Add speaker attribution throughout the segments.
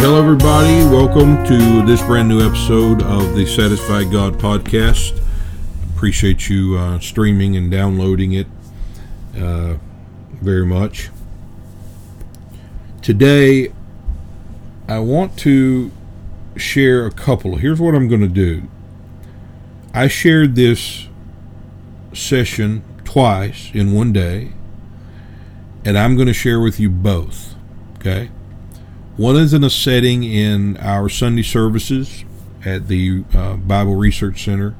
Speaker 1: Hello, everybody. Welcome to this brand new episode of the Satisfied God podcast. Appreciate you streaming and downloading it very much. Today, I want to share a couple. Here's what I'm going to do. I shared this session twice in one day, and I'm going to share with you both. Okay? One is in a setting in our Sunday services at the Bible Research Center,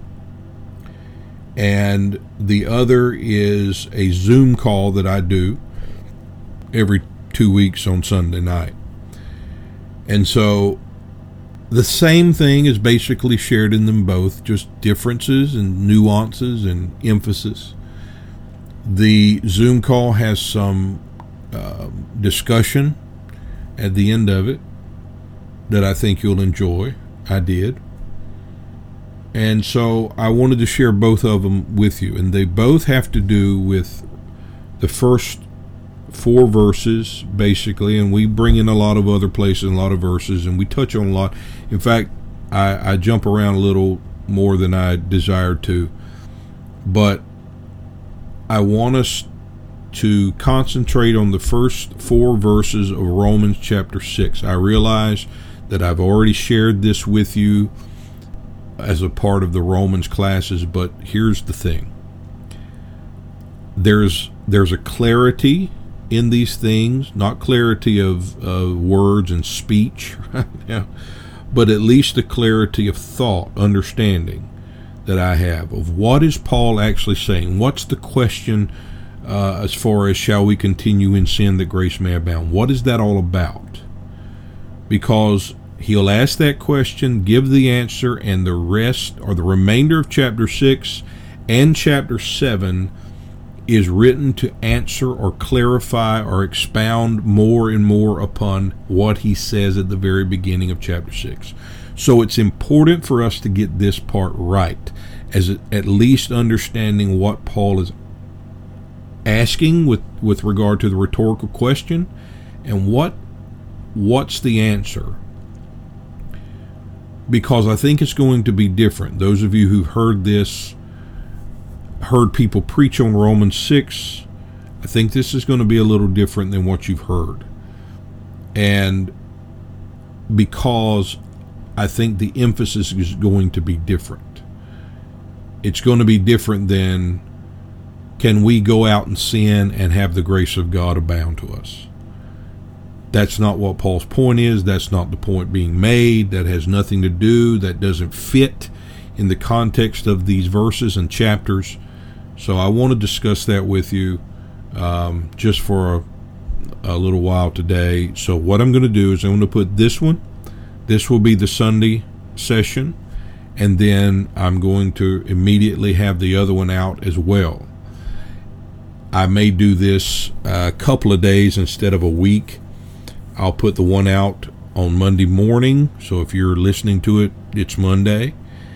Speaker 1: and the other is a Zoom call that I do every 2 weeks on Sunday night. And so the same thing is basically shared in them both, just differences and nuances and emphasis. The Zoom call has some discussion at the end of it that I think you'll enjoy. I did. And so I wanted to share both of them with you. And they both have to do with the first 4 verses, basically. And we bring in a lot of other places, a lot of verses, and we touch on a lot. In fact, I jump around a little more than I desired to. But I want us to concentrate on the first 4 verses of Romans chapter 6. I realize that I've already shared this with you as a part of the Romans classes, but here's the thing. There's a clarity in these things, not clarity of words and speech, but at least a clarity of thought, understanding that I have of what is Paul actually saying. What's the question as far as shall we continue in sin that grace may abound? What is that all about? Because he'll ask that question, give the answer, and the rest, or the remainder of chapter 6 and chapter 7 is written to answer or clarify or expound more and more upon what he says at the very beginning of chapter 6. So it's important for us to get this part right, as at least understanding what Paul is asking with regard to the rhetorical question, and what's the answer. Because I think it's going to be different. Those of you who've heard people preach on Romans 6, I think this is going to be a little different than what you've heard. And because I think the emphasis is going to be different. It's going to be different than, can we go out and sin and have the grace of God abound to us? That's not what Paul's point is. That's not the point being made. That has nothing to do. That doesn't fit in the context of these verses and chapters. So I want to discuss that with you just for a little while today. So what I'm going to do is I'm going to put this one. This will be the Sunday session. And then I'm going to immediately have the other one out as well. I may do this a couple of days instead of a week. I'll put the one out on Monday morning. So if you're listening to it, it's Monday.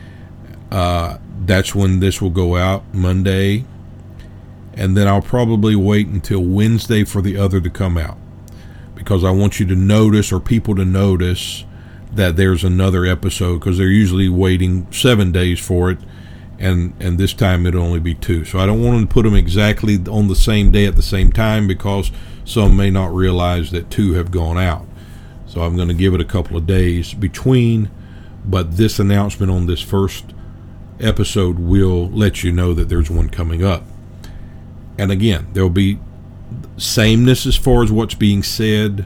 Speaker 1: That's when this will go out, Monday. And then I'll probably wait until Wednesday for the other to come out, because I want you to notice, or people to notice, that there's another episode, because they're usually waiting 7 days for it. And this time it'll only be 2. So I don't want to put them exactly on the same day at the same time, because some may not realize that 2 have gone out. So I'm going to give it a couple of days between, but this announcement on this first episode will let you know that there's one coming up. And again, there'll be sameness as far as what's being said,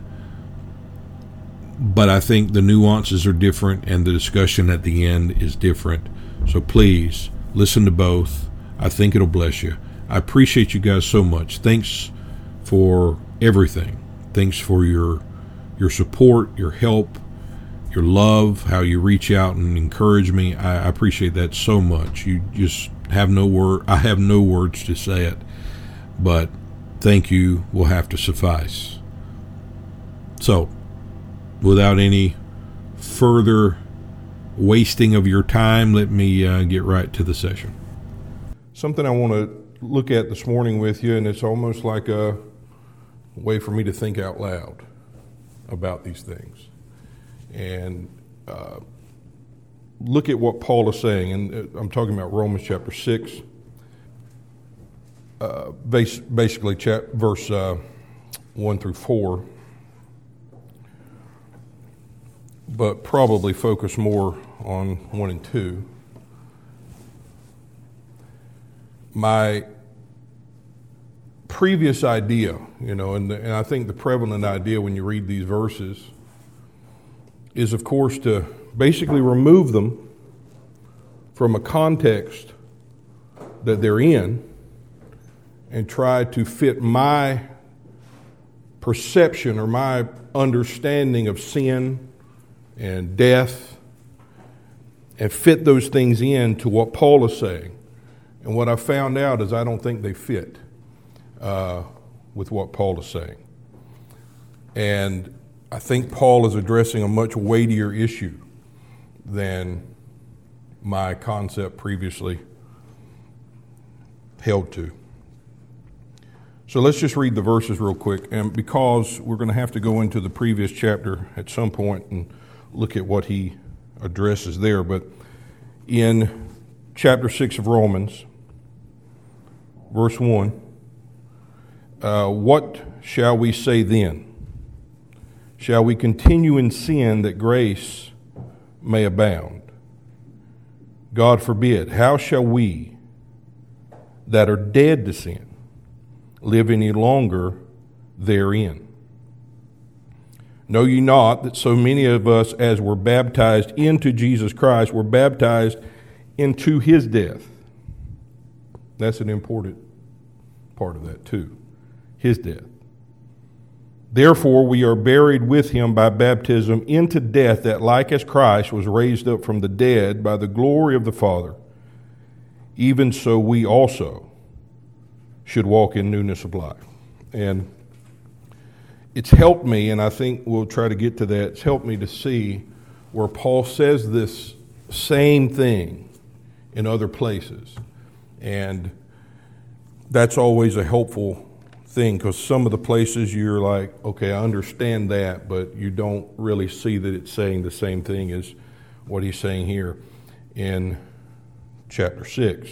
Speaker 1: but I think the nuances are different and the discussion at the end is different. So please listen to both. I think it'll bless you. I appreciate you guys so much. Thanks for everything. Thanks for your support, your help, your love, how you reach out and encourage me. I appreciate that so much. You just have no word. I have no words to say it, but thank you will have to suffice. So, without any further wasting of your time, let me get right to the session. Something I want to look at this morning with you, and it's almost like a way for me to think out loud about these things. and look at what Paul is saying. And I'm talking about Romans chapter 6, basically verse 1 through 4, but probably focus more on 1 and 2. My previous idea, and I think the prevalent idea when you read these verses is, of course, to basically remove them from a context that they're in and try to fit my perception or my understanding of sin and death and fit those things into what Paul is saying. And what I found out is I don't think they fit with what Paul is saying. And I think Paul is addressing a much weightier issue than my concept previously held to. So let's just read the verses real quick. And because we're going to have to go into the previous chapter at some point and look at what he addresses there. But in chapter 6 of Romans, verse 1, what shall we say then? Shall we continue in sin that grace may abound? God forbid. How shall we that are dead to sin live any longer therein? Know ye not that so many of us as were baptized into Jesus Christ were baptized into his death? That's an important part of that too. His death. Therefore we are buried with him by baptism into death, that like as Christ was raised up from the dead by the glory of the Father, even so we also should walk in newness of life. And it's helped me, and I think we'll try to get to that, it's helped me to see where Paul says this same thing in other places. And that's always a helpful thing, because some of the places you're like, okay, I understand that, but you don't really see that it's saying the same thing as what he's saying here in chapter 6.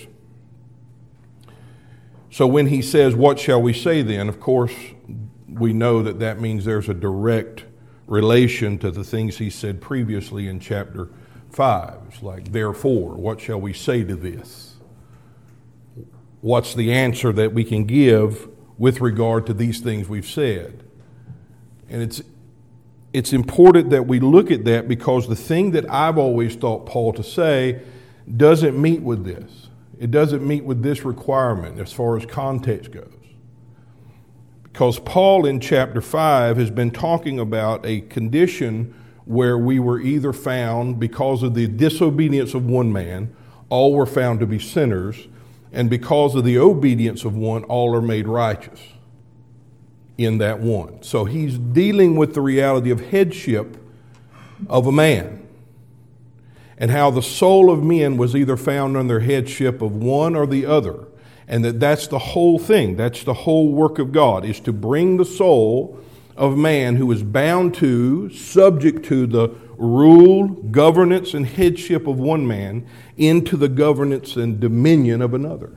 Speaker 1: So when he says, what shall we say then? Of course, we know that that means there's a direct relation to the things he said previously in chapter 5. It's like, therefore, what shall we say to this? What's the answer that we can give with regard to these things we've said? And it's important that we look at that, because the thing that I've always thought Paul to say doesn't meet with this. It doesn't meet with this requirement as far as context goes. Because Paul in chapter 5 has been talking about a condition where we were either found, because of the disobedience of one man, all were found to be sinners, and because of the obedience of one, all are made righteous in that one. So he's dealing with the reality of headship of a man, and how the soul of men was either found under headship of one or the other. And that's the whole thing. That's the whole work of God, is to bring the soul of man who is bound to, subject to the rule, governance, and headship of one man into the governance and dominion of another.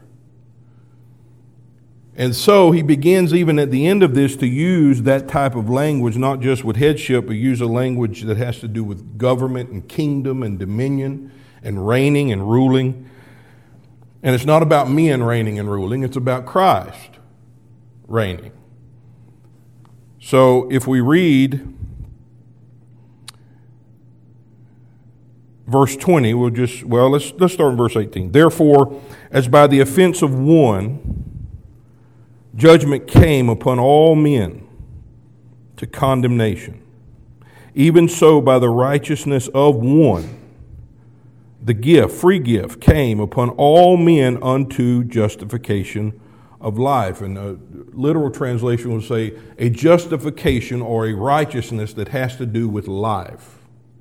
Speaker 1: And so he begins even at the end of this to use that type of language, not just with headship, but use a language that has to do with government and kingdom and dominion and reigning and ruling. And it's not about men reigning and ruling, it's about Christ reigning. So if we read verse 20, let's start in verse 18. Therefore, as by the offense of one, judgment came upon all men to condemnation, even so by the righteousness of one, the gift, free gift, came upon all men unto justification of life. And a literal translation will say a justification or a righteousness that has to do with life.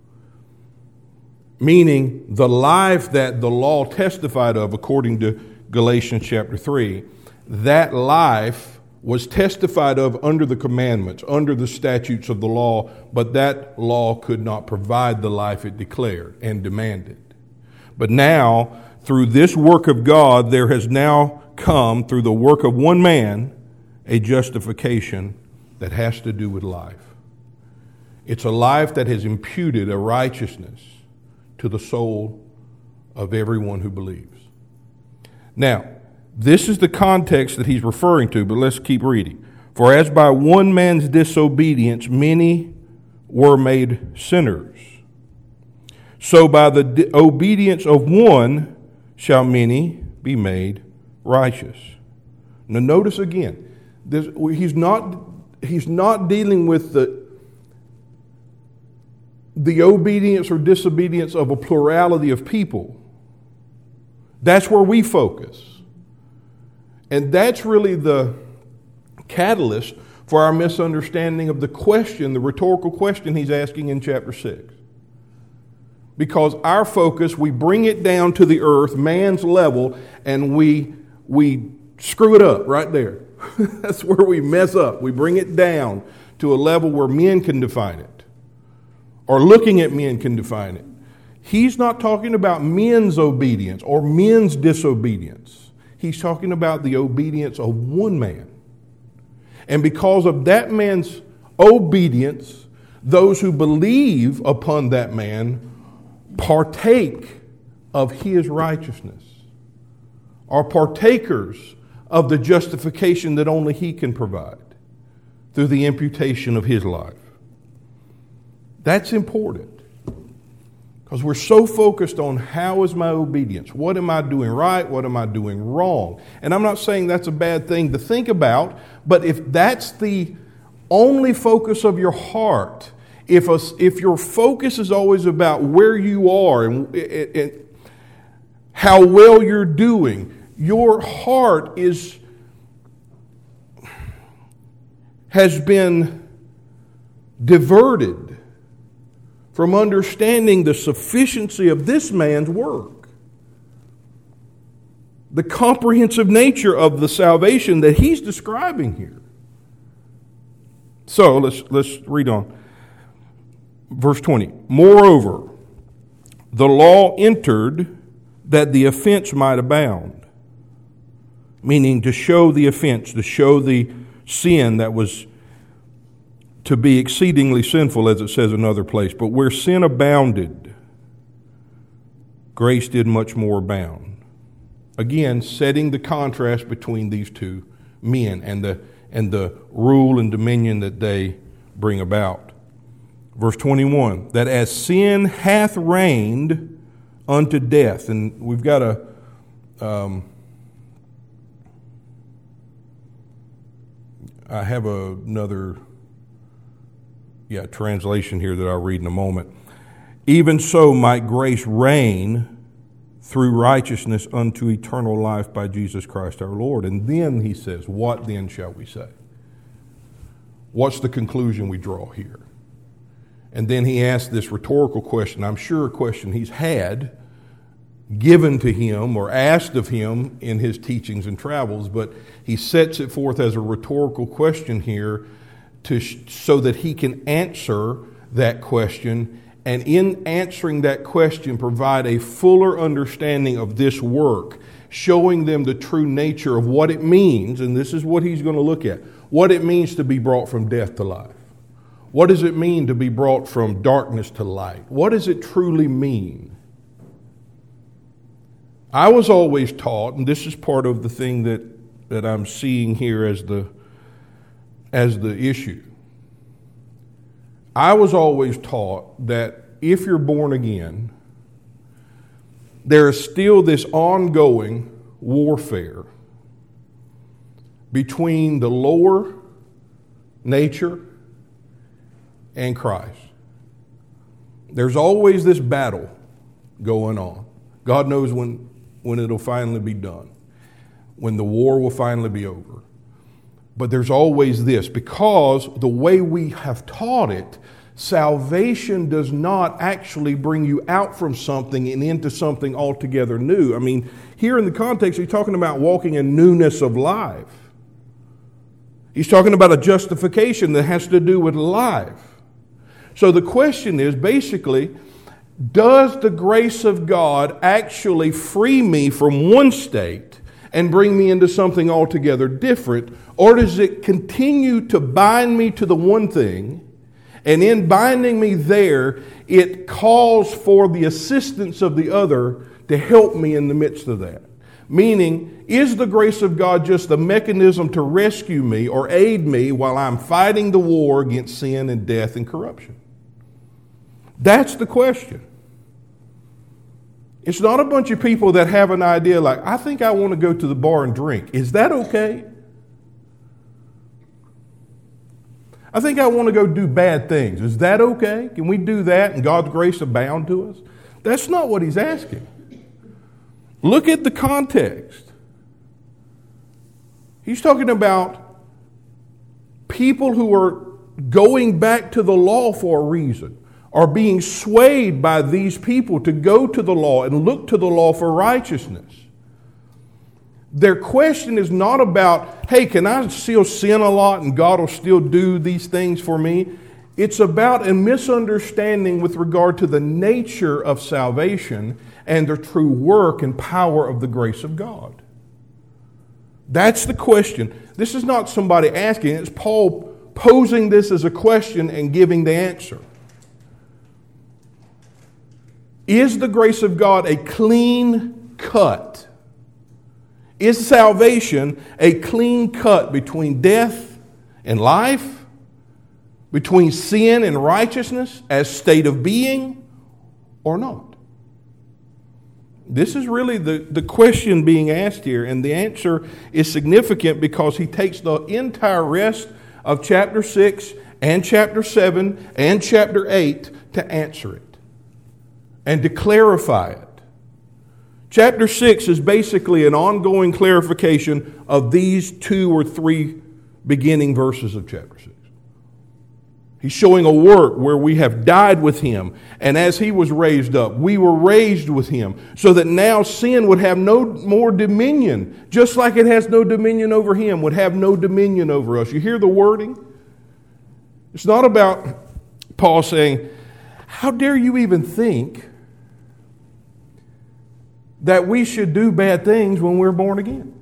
Speaker 1: Meaning the life that the law testified of, according to Galatians chapter 3, that life was testified of under the commandments, under the statutes of the law, but that law could not provide the life it declared and demanded. But now, through this work of God, there has now come, through the work of one man, a justification that has to do with life. It's a life that has imputed a righteousness to the soul of everyone who believes. Now, this is the context that he's referring to, but let's keep reading. For as by one man's disobedience many were made sinners, so by the obedience of one shall many be made righteous. Now notice again, he's not dealing with the obedience or disobedience of a plurality of people. That's where we focus. And that's really the catalyst for our misunderstanding of the question, the rhetorical question he's asking in chapter 6. Because our focus, we bring it down to the earth, man's level, and we screw it up right there. That's where we mess up. We bring it down to a level where men can define it, or looking at men can define it. He's not talking about men's obedience or men's disobedience. He's talking about the obedience of one man. And because of that man's obedience, those who believe upon that man partake of his righteousness, are partakers of the justification that only he can provide through the imputation of his life. That's important. Because we're so focused on how is my obedience? What am I doing right? What am I doing wrong? And I'm not saying that's a bad thing to think about, but if that's the only focus of your heart, if your focus is always about where you are and how well you're doing, your heart has been diverted from understanding the sufficiency of this man's work, the comprehensive nature of the salvation that he's describing here. So let's read on. Verse 20. Moreover, the law entered that the offense might abound, meaning to show the offense, to show the sin that was to be exceedingly sinful, as it says in another place. But where sin abounded, grace did much more abound. Again, setting the contrast between these two men and the rule and dominion that they bring about. Verse 21, that as sin hath reigned unto death. And we've got I have another translation here that I'll read in a moment. Even so might grace reign through righteousness unto eternal life by Jesus Christ our Lord. And then he says, what then shall we say? What's the conclusion we draw here? And then he asks this rhetorical question, I'm sure a question he's had given to him or asked of him in his teachings and travels, but he sets it forth as a rhetorical question here so that he can answer that question, and in answering that question provide a fuller understanding of this work, showing them the true nature of what it means, and this is what he's going to look at, what it means to be brought from death to life. What does it mean to be brought from darkness to light? What does it truly mean? I was always taught, and this is part of the thing that I'm seeing here as the issue. I was always taught that if you're born again, there is still this ongoing warfare between the lower nature and Christ. There's always this battle going on. God knows when it'll finally be done, when the war will finally be over. But there's always this, because the way we have taught it, salvation does not actually bring you out from something and into something altogether new. I mean, here in the context, he's talking about walking in newness of life. He's talking about a justification that has to do with life. So the question is basically, does the grace of God actually free me from one state and bring me into something altogether different? Or does it continue to bind me to the one thing, and in binding me there, it calls for the assistance of the other to help me in the midst of that? Meaning, is the grace of God just a mechanism to rescue me or aid me while I'm fighting the war against sin and death and corruption? That's the question. It's not a bunch of people that have an idea like, I think I want to go to the bar and drink. Is that okay? I think I want to go do bad things. Is that okay? Can we do that and God's grace abound to us? That's not what he's asking. Look at the context. He's talking about people who are going back to the law for a reason, are being swayed by these people to go to the law and look to the law for righteousness. Their question is not about, hey, can I still sin a lot and God will still do these things for me? It's about a misunderstanding with regard to the nature of salvation and the true work and power of the grace of God. That's the question. This is not somebody asking. It's Paul posing this as a question and giving the answer. Is the grace of God a clean cut? Is salvation a clean cut between death and life? Between sin and righteousness as state of being or not? This is really the question being asked here, and the answer is significant because he takes the entire rest of chapter 6 and chapter 7 and chapter 8 to answer it and to clarify it. Chapter 6 is basically an ongoing clarification of these 2 or 3 beginning verses of chapter 6. He's showing a work where we have died with him, and as he was raised up, we were raised with him, so that now sin would have no more dominion, just like it has no dominion over him, would have no dominion over us. You hear the wording? It's not about Paul saying, how dare you even think that we should do bad things when we're born again?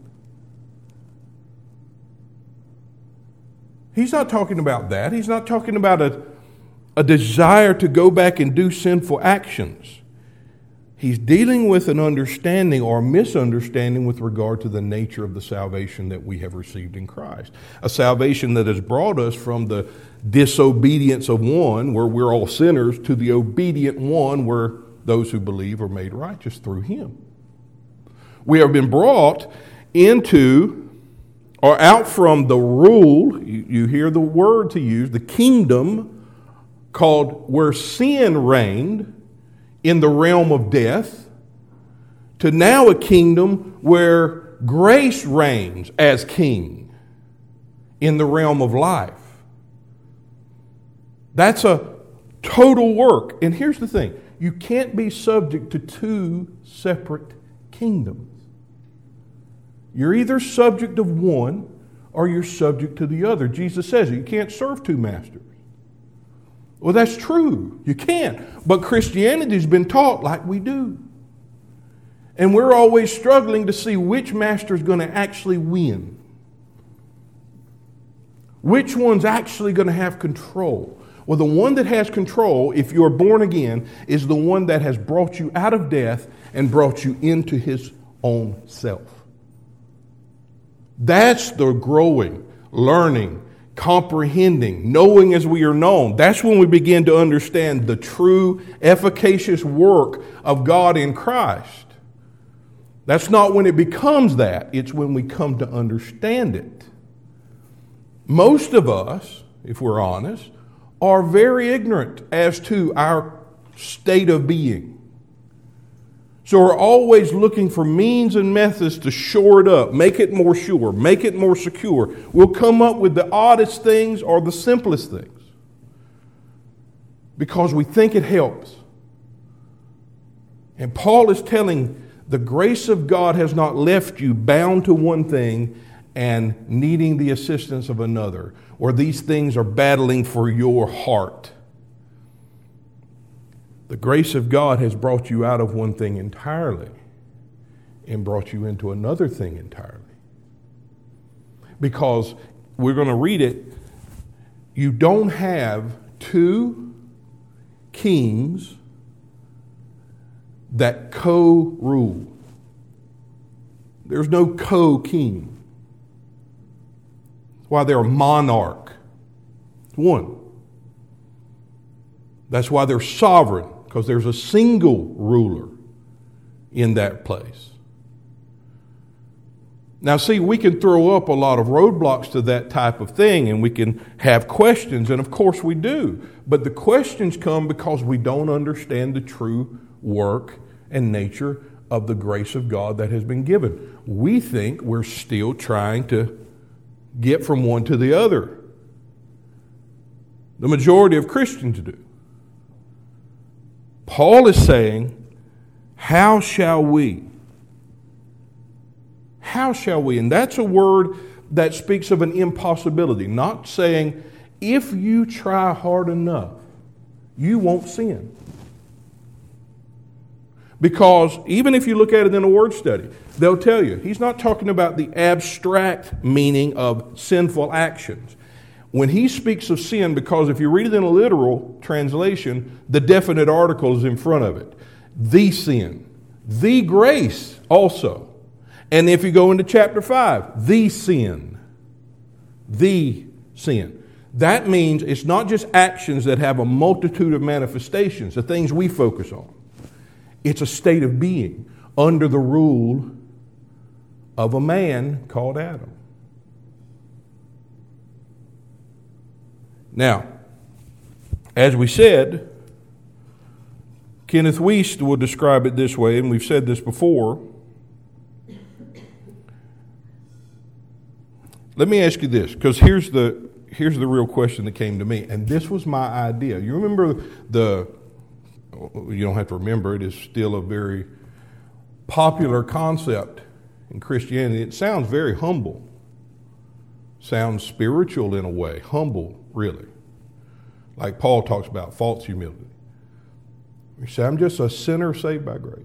Speaker 1: He's not talking about that. He's not talking about a desire to go back and do sinful actions. He's dealing with an understanding or a misunderstanding with regard to the nature of the salvation that we have received in Christ. A salvation that has brought us from the disobedience of one, where we're all sinners, to the obedient one, where those who believe are made righteous through him. We have been brought into or out from the rule, you hear the word to use, the kingdom called where sin reigned in the realm of death, to now a kingdom where grace reigns as king in the realm of life. That's a total work. And here's the thing, you can't be subject to 2 separate kingdoms. You're either subject of one or you're subject to the other. Jesus says it. You can't serve 2 masters. Well, that's true. You can't. But Christianity's been taught like we do. And we're always struggling to see which master is going to actually win. Which one's actually going to have control? Well, the one that has control, if you're born again, is the one that has brought you out of death and brought you into his own self. That's the growing, learning, comprehending, knowing as we are known. That's when we begin to understand the true, efficacious work of God in Christ. That's not when it becomes that. It's when we come to understand it. Most of us, if we're honest, are very ignorant as to our state of being. So we're always looking for means and methods to shore it up, make it more sure, make it more secure. We'll come up with the oddest things or the simplest things because we think it helps. And Paul is telling the grace of God has not left you bound to one thing
Speaker 2: and needing the assistance of another, or these things are battling for your heart. The grace of God has brought you out of one thing entirely and brought you into another thing entirely. Because we're going to read it, you don't have two kings that co-rule. There's no co-king. That's why they're a monarch. It's one. That's why they're sovereign, because there's a single ruler in that place. Now, see, we can throw up a lot of roadblocks to that type of thing, and we can have questions, and of course we do. But the questions come because we don't understand the true work and nature of the grace of God that has been given. We think we're still trying to get from one to the other. The majority of Christians do. Paul is saying, how shall we? How shall we? And that's a word that speaks of an impossibility, not saying if you try hard enough, you won't sin. Because even if you look at it in a word study, they'll tell you, he's not talking about the abstract meaning of sinful actions. When he speaks of sin, because if you read it in a literal translation, the definite article is in front of it. The sin. The grace also. And if you go into chapter 5, the sin. The sin. That means it's not just actions that have a multitude of manifestations, the things we focus on. It's a state of being under the rule of a man called Adam. Now, as we said, Kenneth Wuest will describe it this way, and we've said this before. Let me ask you this, because here's the real question that came to me, and this was my idea. You remember you don't have to remember it, it's still a very popular concept in Christianity. It sounds very humble. Sounds spiritual in a way, humble, really. Like Paul talks about, false humility. You say, I'm just a sinner saved by grace.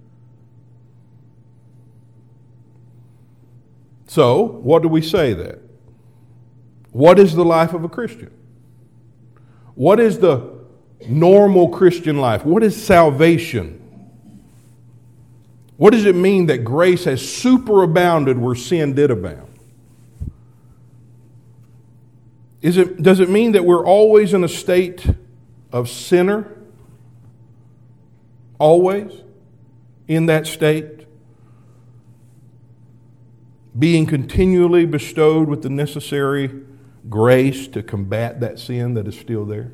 Speaker 2: So, what do we say then? What is the life of a Christian? What is the normal Christian life? What is salvation? What does it mean that grace has superabounded where sin did abound? Does it mean that we're always in a state of sinner? Always in that state? Being continually bestowed with the necessary grace to combat that sin that is still there?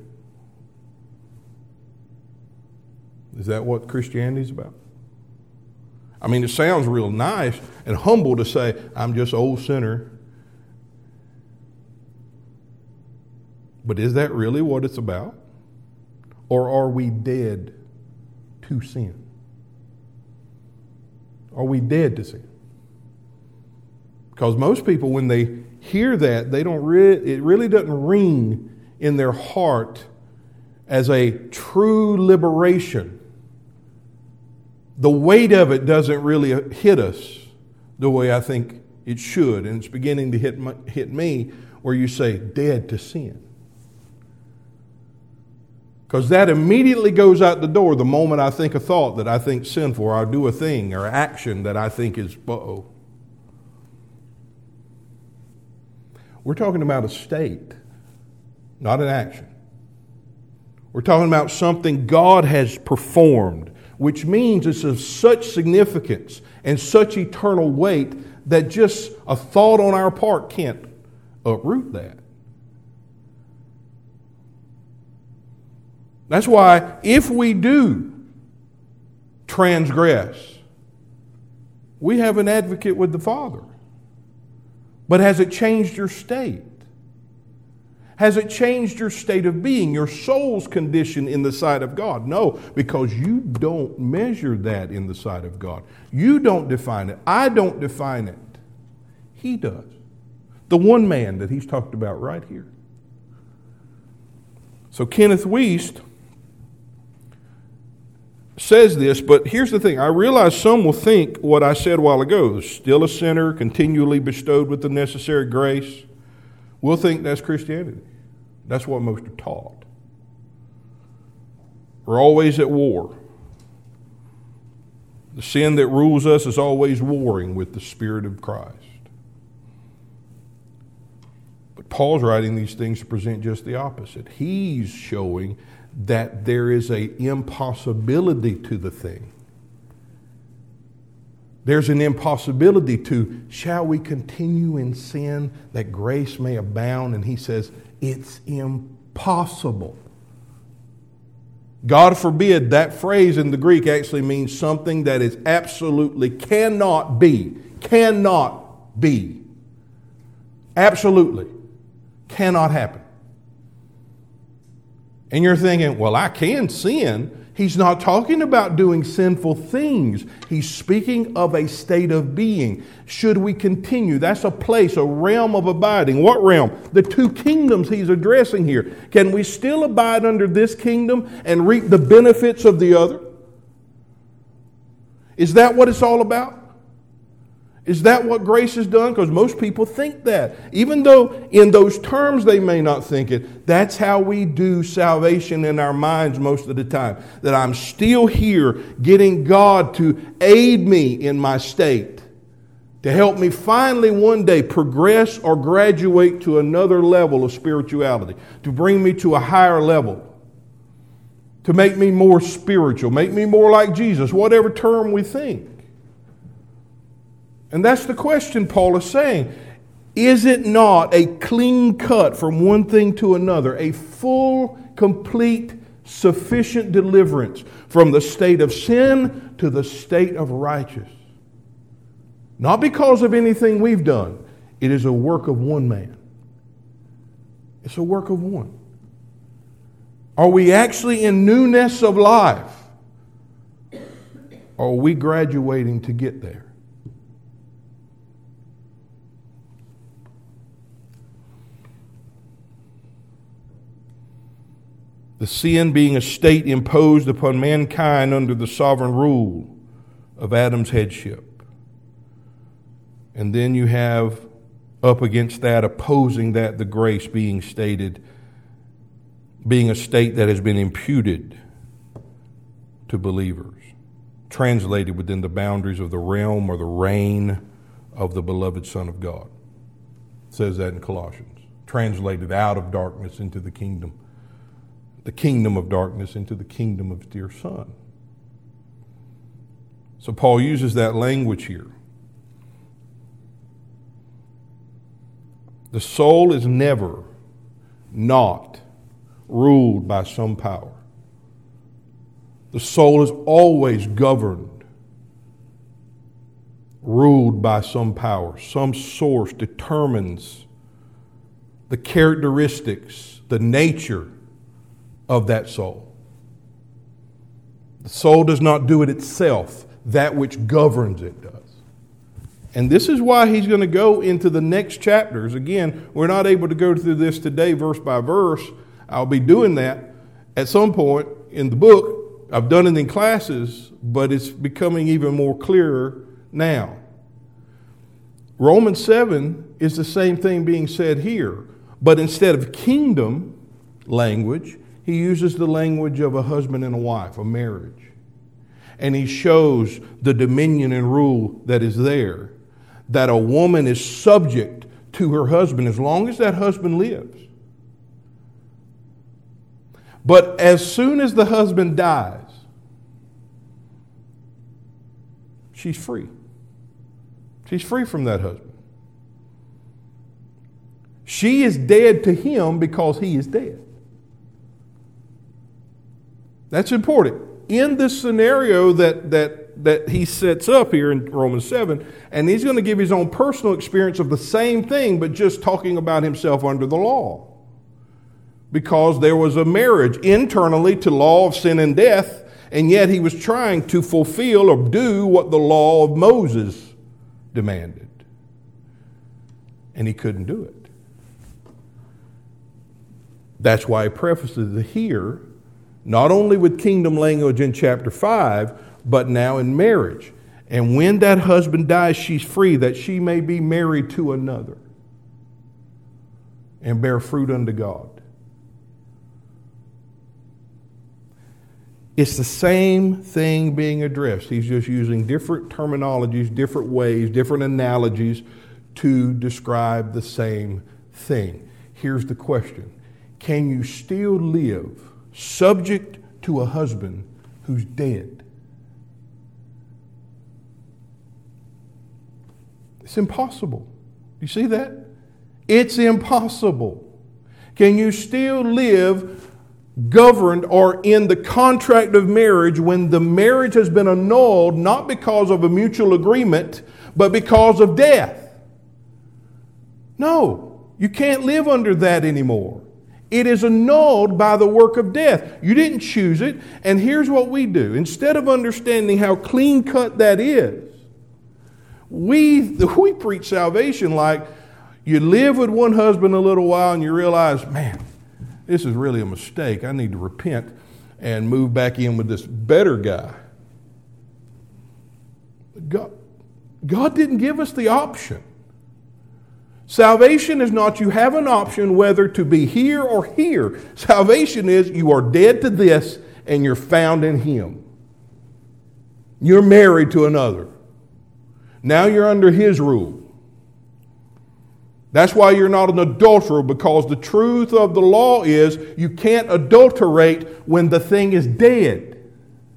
Speaker 2: Is that what Christianity is about? I mean, it sounds real nice and humble to say, I'm just an old sinner. But is that really what it's about? Or are we dead to sin? Are we dead to sin? Because most people, when they hear that, it really doesn't ring in their heart as a true liberation. The weight of it doesn't really hit us the way I think it should. And it's beginning to hit me where you say, dead to sin. Because that immediately goes out the door the moment I think a thought that I think sinful, or I do a thing or action that I think is, uh-oh. We're talking about a state, not an action. We're talking about something God has performed, which means it's of such significance and such eternal weight that just a thought on our part can't uproot that. That's why if we do transgress, we have an advocate with the Father. But has it changed your state? Has it changed your state of being, your soul's condition in the sight of God? No, because you don't measure that in the sight of God. You don't define it. I don't define it. He does. The one man that he's talked about right here. So Kenneth Wuest says this, but here's the thing. I realize some will think what I said a while ago, still a sinner, continually bestowed with the necessary grace. We'll think that's Christianity. That's what most are taught. We're always at war. The sin that rules us is always warring with the Spirit of Christ. But Paul's writing these things to present just the opposite. He's showing that there is an impossibility to the thing. There's an impossibility to, shall we continue in sin that grace may abound? And he says, it's impossible. God forbid, that phrase in the Greek actually means something that is absolutely cannot be. Cannot be. Absolutely. Cannot happen. And you're thinking, well, I can sin. He's not talking about doing sinful things. He's speaking of a state of being. Should we continue? That's a place, a realm of abiding. What realm? The two kingdoms he's addressing here. Can we still abide under this kingdom and reap the benefits of the other? Is that what it's all about? Is that what grace has done? Because most people think that. Even though in those terms they may not think it, that's how we do salvation in our minds most of the time. That I'm still here getting God to aid me in my state. To help me finally one day progress or graduate to another level of spirituality. To bring me to a higher level. To make me more spiritual. Make me more like Jesus. Whatever term we think. And that's the question Paul is saying. Is it not a clean cut from one thing to another, a full, complete, sufficient deliverance from the state of sin to the state of righteousness? Not because of anything we've done. It is a work of one man. It's a work of one. Are we actually in newness of life? Or are we graduating to get there? The sin being a state imposed upon mankind under the sovereign rule of Adam's headship. And then you have up against that, opposing that, the grace being stated, being a state that has been imputed to believers, translated within the boundaries of the realm or the reign of the beloved Son of God. It says that in Colossians. Translated out of darkness into the kingdom of darkness into the kingdom of his dear Son. So Paul uses that language here. The soul is never not ruled by some power. The soul is always governed, ruled by some power. Some source determines the characteristics, the nature of that soul. The soul does not do it itself. That which governs it does. And this is why he's going to go into the next chapters. Again, we're not able to go through this today verse by verse. I'll be doing that at some point in the book. I've done it in classes, but it's becoming even more clearer now. Romans 7 is the same thing being said here. But instead of kingdom language, he uses the language of a husband and a wife, a marriage. And he shows the dominion and rule that is there. That a woman is subject to her husband as long as that husband lives. But as soon as the husband dies, she's free. She's free from that husband. She is dead to him because he is dead. That's important. In this scenario that he sets up here in Romans 7, and he's going to give his own personal experience of the same thing, but just talking about himself under the law. Because there was a marriage internally to law of sin and death, and yet he was trying to fulfill or do what the law of Moses demanded. and he couldn't do it. That's why he prefaces it here, not only with kingdom language in chapter 5, but now in marriage. And when that husband dies, she's free, that she may be married to another and bear fruit unto God. It's the same thing being addressed. He's just using different terminologies, different ways, different analogies to describe the same thing. Here's the question. Can you still live subject to a husband who's dead? It's impossible. You see that? It's impossible. Can you still live governed or in the contract of marriage when the marriage has been annulled, not because of a mutual agreement, but because of death? No, you can't live under that anymore. It is annulled by the work of death. You didn't choose it. And here's what we do. Instead of understanding how clean cut that is, we preach salvation like you live with one husband a little while and you realize, man, this is really a mistake. I need to repent and move back in with this better guy. God didn't give us the option. Salvation is not you have an option whether to be here or here. Salvation is you are dead to this and you're found in Him. You're married to another. Now you're under His rule. That's why you're not an adulterer, because the truth of the law is you can't adulterate when the thing is dead.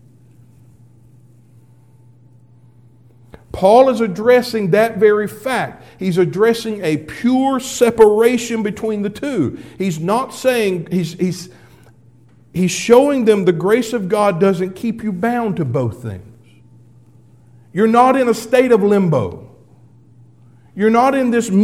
Speaker 2: Paul is addressing that very fact. He's addressing a pure separation between the two. He's not saying, he's showing them the grace of God doesn't keep you bound to both things. You're not in a state of limbo. You're not in this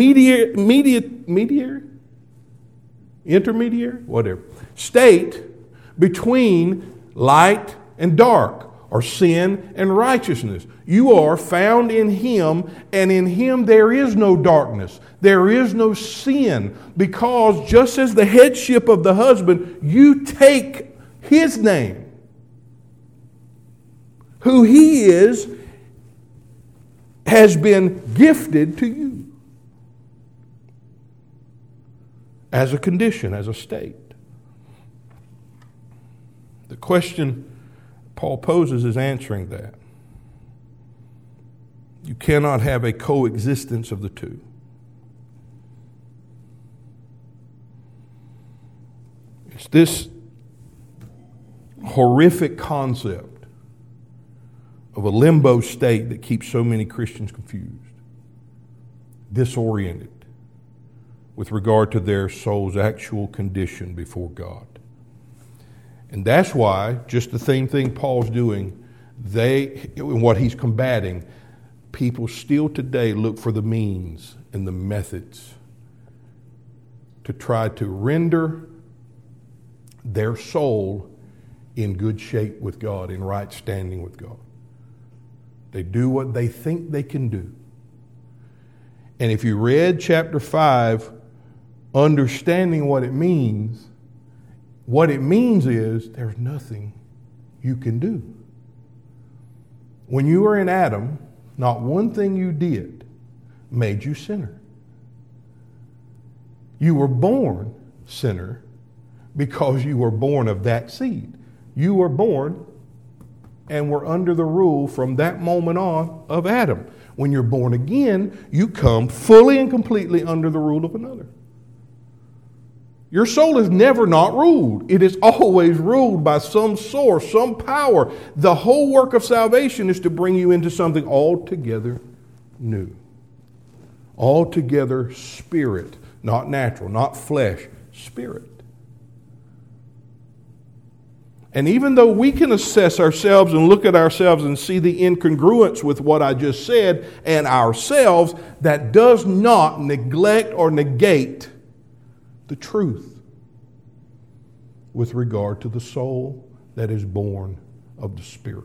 Speaker 2: intermediary state between light and dark, or sin and righteousness. You are found in Him, and in Him there is no darkness. There is no sin, because just as the headship of the husband, you take His name. Who He is has been gifted to you as a condition, as a state. The question Paul poses is answering that. You cannot have a coexistence of the two. It's this horrific concept of a limbo state that keeps so many Christians confused, disoriented with regard to their soul's actual condition before God. And that's why, just the same thing Paul's doing, what he's combating, people still today look for the means and the methods to try to render their soul in good shape with God, in right standing with God. They do what they think they can do. And if you read chapter 5, understanding what it means is there's nothing you can do. When you were in Adam, not one thing you did made you sinner. You were born sinner because you were born of that seed. You were born and were under the rule from that moment on of Adam. When you're born again, you come fully and completely under the rule of another. Your soul is never not ruled. It is always ruled by some source, some power. The whole work of salvation is to bring you into something altogether new. Altogether spirit, not natural, not flesh, spirit. And even though we can assess ourselves and look at ourselves and see the incongruence with what I just said and ourselves, that does not neglect or negate the truth with regard to the soul that is born of the Spirit.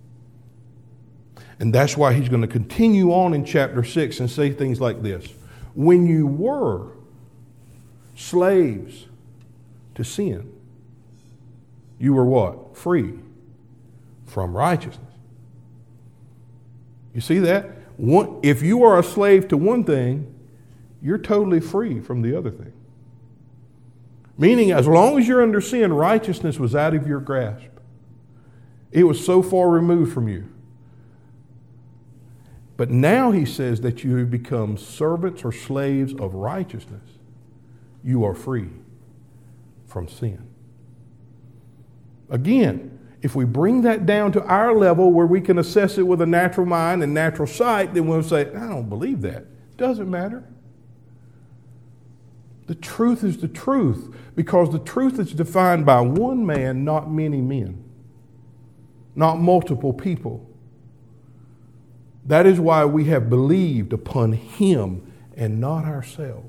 Speaker 2: And that's why he's going to continue on in chapter 6 and say things like this. when you were slaves to sin, you were what? Free from righteousness. You see that? If you are a slave to one thing, you're totally free from the other thing. Meaning, as long as you're under sin, righteousness was out of your grasp. It was so far removed from you. But now he says that you have become servants or slaves of righteousness. You are free from sin. Again, if we bring that down to our level where we can assess it with a natural mind and natural sight, then we'll say, I don't believe that. Doesn't matter. The truth is the truth, because the truth is defined by one man, not many men, not multiple people. That is why we have believed upon him and not ourselves.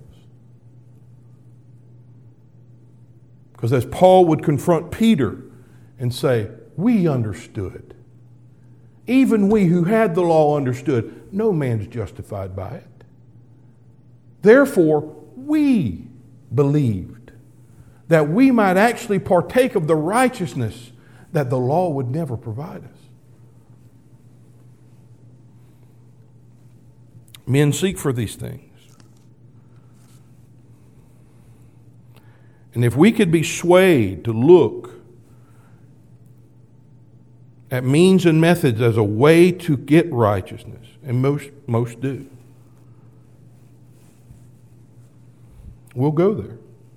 Speaker 2: Because as Paul would confront Peter and say, we understood. Even we who had the law understood. No man's justified by it. Therefore, we believed that we might actually partake of the righteousness that the law would never provide us. Men seek for these things. And if we could be swayed to look at means and methods as a way to get righteousness, and most do, we'll go there.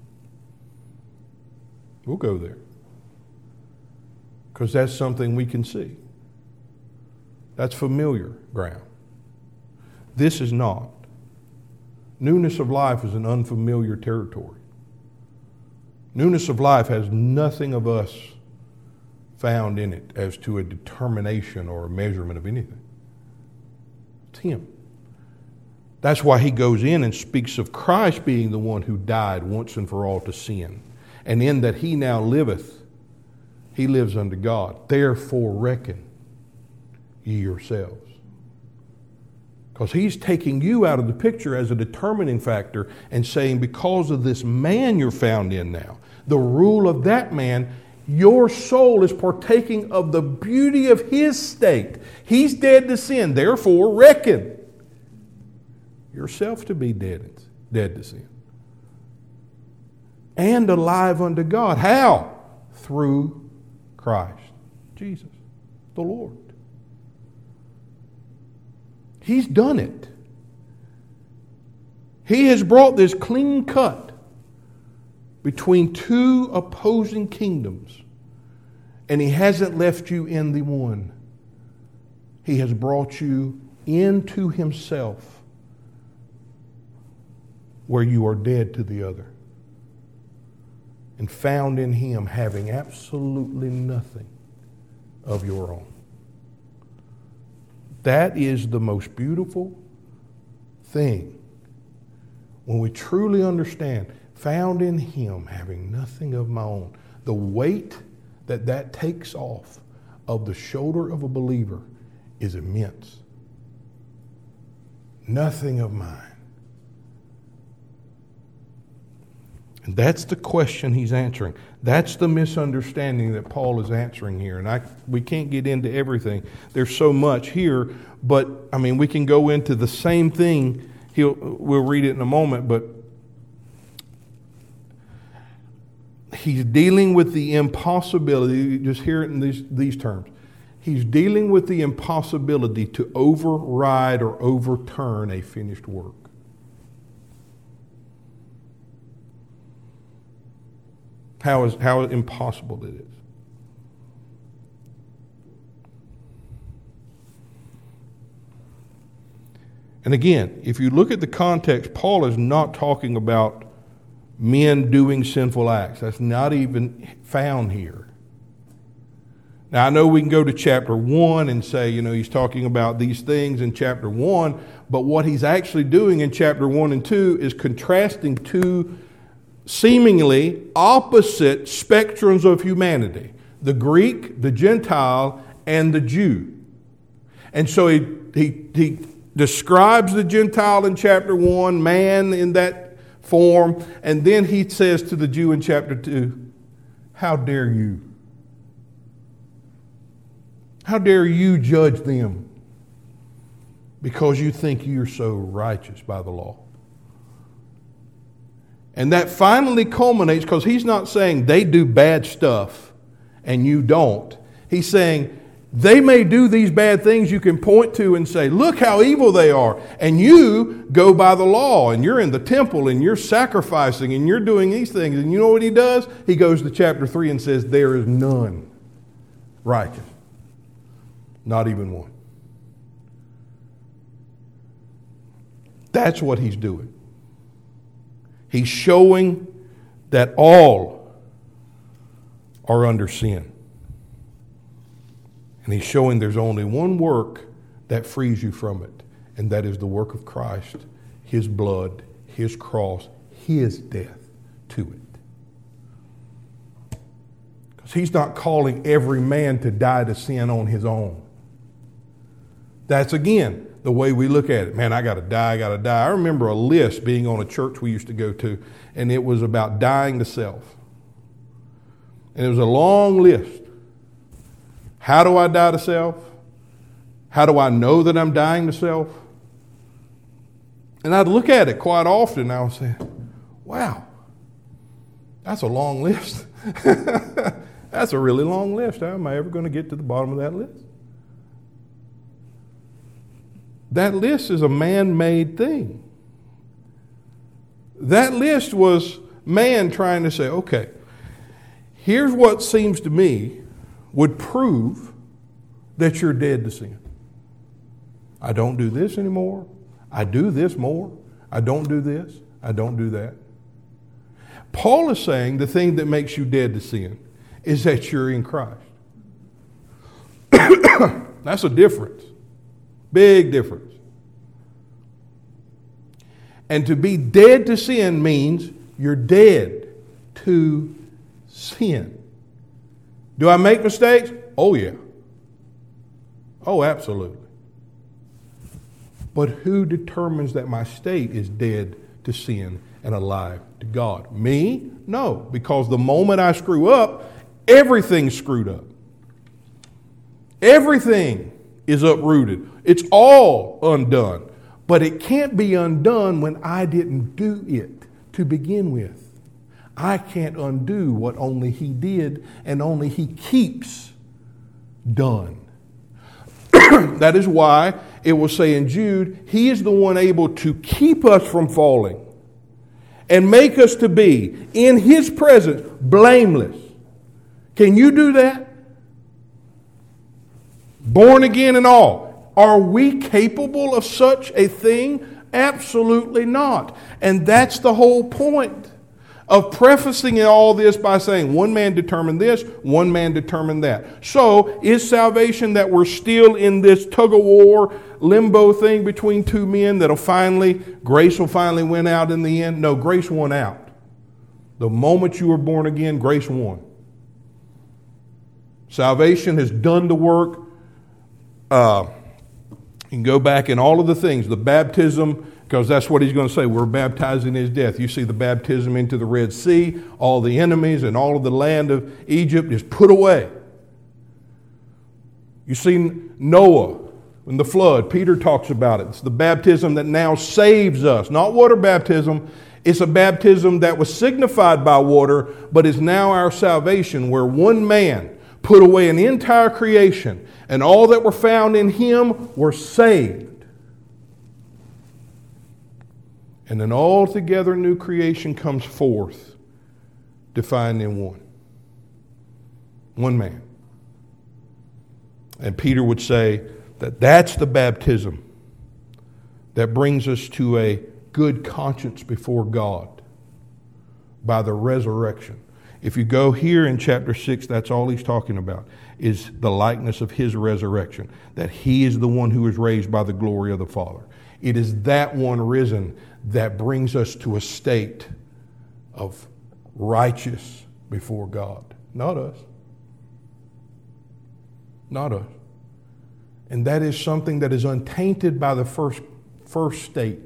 Speaker 2: We'll go there. Because that's something we can see. That's familiar ground. This is not. Newness of life is an unfamiliar territory. Newness of life has nothing of us found in it as to a determination or a measurement of anything. It's him. That's why he goes in and speaks of Christ being the one who died once and for all to sin. And in that he now liveth, he lives unto God. Therefore reckon ye yourselves. Because he's taking you out of the picture as a determining factor and saying, because of this man you're found in now, the rule of that man, your soul is partaking of the beauty of his state. He's dead to sin. Therefore, reckon yourself to be dead to sin. And alive unto God. How? Through Christ Jesus, the Lord. He's done it. He has brought this clean cut between two opposing kingdoms, and he hasn't left you in the one. He has brought you into himself, where you are dead to the other, and found in him having absolutely nothing of your own. That is the most beautiful thing when we truly understand, found in him having nothing of my own. The weight that takes off of the shoulder of a believer is immense. Nothing of mine. And that's the question he's answering. That's the misunderstanding that Paul is answering here. And we can't get into everything. There's so much here, but we can go into the same thing. We'll read it in a moment, but he's dealing with the impossibility. Just hear it in these terms. He's dealing with the impossibility to override or overturn a finished work. How impossible it is. And again, if you look at the context, Paul is not talking about men doing sinful acts. That's not even found here. Now, I know we can go to chapter 1 and say, he's talking about these things in chapter 1, but what he's actually doing in chapter 1 and 2 is contrasting two seemingly opposite spectrums of humanity: the Greek, the Gentile, and the Jew. And so he describes the Gentile in chapter 1, man in that form, and then he says to the Jew in chapter 2, how dare you? How dare you judge them because you think you're so righteous by the law? And that finally culminates, because he's not saying they do bad stuff and you don't. He's saying they may do these bad things you can point to and say, look how evil they are. And you go by the law and you're in the temple and you're sacrificing and you're doing these things. And you know what he does? He goes to chapter 3 and says, there is none righteous. Not even one. That's what he's doing. He's showing that all are under sin. And he's showing there's only one work that frees you from it, and that is the work of Christ, his blood, his cross, his death to it. Because he's not calling every man to die to sin on his own. That's, again, the way we look at it. Man, I got to die. I remember a list being on a church we used to go to, and it was about dying to self. And it was a long list. How do I die to self? How do I know that I'm dying to self? And I'd look at it quite often and I would say, wow, that's a long list. That's a really long list. How am I ever going to get to the bottom of that list? That list is a man-made thing. That list was man trying to say, okay, here's what seems to me would prove that you're dead to sin. I don't do this anymore. I do this more. I don't do this. I don't do that. Paul is saying the thing that makes you dead to sin is that you're in Christ. That's a difference. Big difference. And to be dead to sin means you're dead to sin. Do I make mistakes? Oh, yeah. Oh, absolutely. But who determines that my state is dead to sin and alive to God? Me? No, because the moment I screw up, everything's screwed up. Everything is uprooted. It's all undone. But it can't be undone when I didn't do it to begin with. I can't undo what only he did and only he keeps done. That is why it will say in Jude, he is the one able to keep us from falling and make us to be in his presence blameless. Can you do that? Born again and all. Are we capable of such a thing? Absolutely not. And that's the whole point of prefacing all this by saying one man determined this, one man determined that. So is salvation that we're still in this tug-of-war limbo thing between two men grace will finally win out in the end? No, grace won out. The moment you were born again, grace won. Salvation has done the work. You can go back in all of the things, the baptism, because that's what he's going to say. We're baptized in his death. You see the baptism into the Red Sea, all the enemies and all of the land of Egypt is put away. You see Noah and the flood. Peter talks about it. It's the baptism that now saves us. Not water baptism. It's a baptism that was signified by water, but is now our salvation, where one man put away an entire creation, and all that were found in him were saved. And an altogether new creation comes forth, defined in one. One man. And Peter would say that that's the baptism that brings us to a good conscience before God by the resurrection. If you go here in chapter 6, that's all he's talking about, is the likeness of his resurrection, that he is the one who is raised by the glory of the Father. It is that one risen that brings us to a state of righteous before God. Not us. Not us. And that is something that is untainted by the first state.